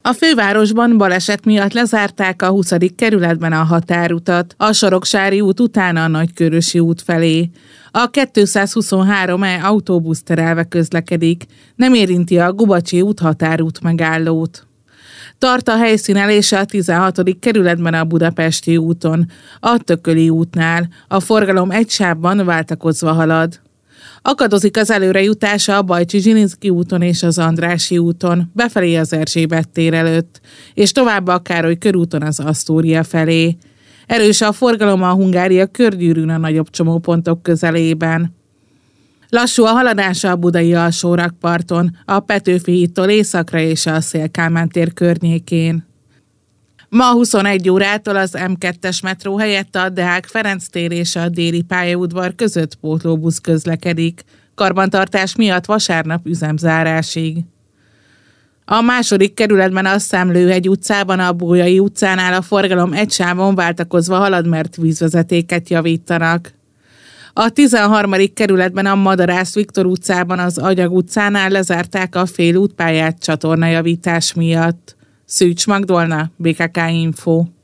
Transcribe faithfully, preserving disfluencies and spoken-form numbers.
A fővárosban baleset miatt lezárták a huszadik kerületben a határutat, a Soroksári út után a Nagykörösi út felé. A kétszázhuszonhárom E autóbusz terelve közlekedik, nem érinti a Gubacsi út határút megállót. Tart a helyszínelése a tizenhatodik kerületben a Budapesti úton, a Tököli útnál, a forgalom egy sávban váltakozva halad. Akadozik az előrejutása a Bajcsy-Zsilinszky úton és az Andrássy úton, befelé az Erzsébet tér előtt, és tovább a Károly körúton az Asztória felé. Erős a forgalom a Hungária körgyűrűn a nagyobb csomópontok közelében. Lassú a haladása a budai alsórakparton, a Petőfi hídtól északra és a Széll-Kálmán tér környékén. Ma huszonegy órától az M kettes metró helyett a Deák Ferenc tér és a Déli pályaudvar között pótlóbusz közlekedik, karbantartás miatt vasárnap üzemzárásig. A második kerületben a Szemlőhegy utcában a Bolyai utcánál a forgalom egy sávon váltakozva halad, mert vízvezetéket javítanak. A tizenharmadik kerületben a Madarász Viktor utcában az Agyag utcánál lezárták a félútpályát csatornajavítás miatt. Szűcs Magdolna, bé ká ká Info.